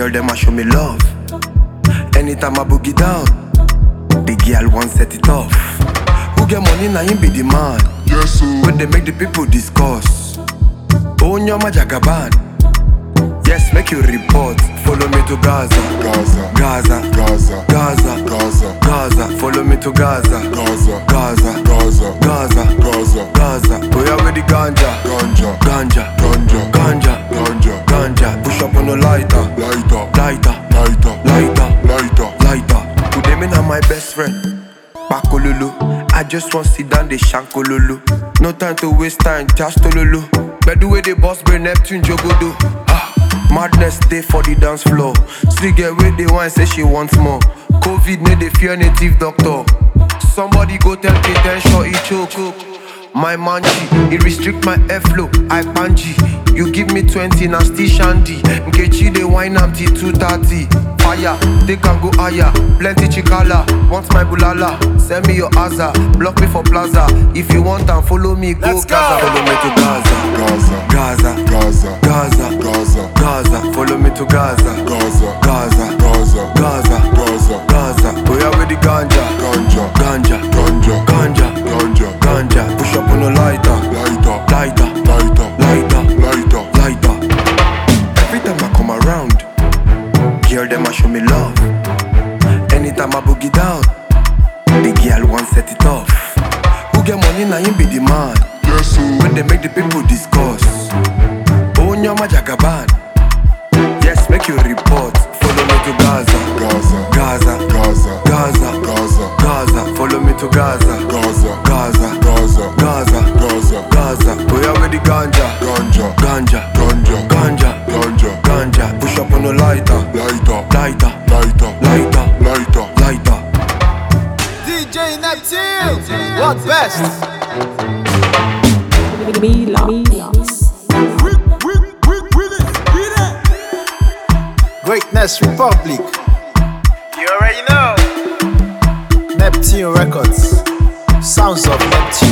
Girl, them a show me love. Anytime I boogie down, the girl won't set it off. Who get money now him be the man. Yes, sir. When they make the people discuss. Own your Jagaban. Yes, make you report. Follow me to Gaza. Gaza, Gaza, Gaza, Gaza, Gaza, Gaza. Follow me to Gaza. Gaza, Gaza, Gaza, Gaza, Gaza, Gaza. Go out with the ganja. Ganja, Ganja, Ganja, Ganja, Ganja, Ganja. Push up on the lighter. Lighter, Lighter, lighter, lighter, lighter, lighter. Put them in on my best friend. Bakololo. I just want sit down, they shankololo. No time to waste time, just tololo. But the way they boss brain Neptune Jogodo. Madness day for the dance floor. Still get where they want, say she wants more. COVID need they fear native doctor. Somebody go tell K10 sure he choke. My manji, it restrict my airflow. I panji. You give me 20 now still shandy. Nkechi they wine am till 2:30. Fire, they can go higher. Plenty chikala, want my bulala. Send me your Aza, block me for plaza. If you want and follow me, go Gaza. Follow me to Gaza. Gaza, Gaza, Gaza, Gaza, Gaza, Gaza. Follow me to Gaza. Gaza, Gaza, Gaza, Gaza, Gaza, Gaza. Go out with the ganja. Ganja, Ganja, Ganja, Ganja, Ganja, Ganja. Push up on the lighter. Lighter, Lighter, lighter, lighter, lighter, lighter. Every time I come around, girl them a show me love. Anytime I boogie down, the girl won't set it off. Who get money now him be the man. yes, sir. When they make the people discuss. Own your Jagaban. Yes, make you report. Follow me to Gaza. Gaza, Gaza, Gaza, Gaza, Gaza, Gaza. Follow me to Gaza. Gaza, Gaza, Gaza, Gaza, Gaza, Gaza. Go out with the ganja. Ganja, Ganja, Ganja, Ganja, Ganja, Ganja. Push up on the lighter. Lighter, Lighter, lighter, lighter, lighter, lighter. DJ Neptune, what best? Greatness Republic. You already know. Neptune Records. Sounds of Neptune.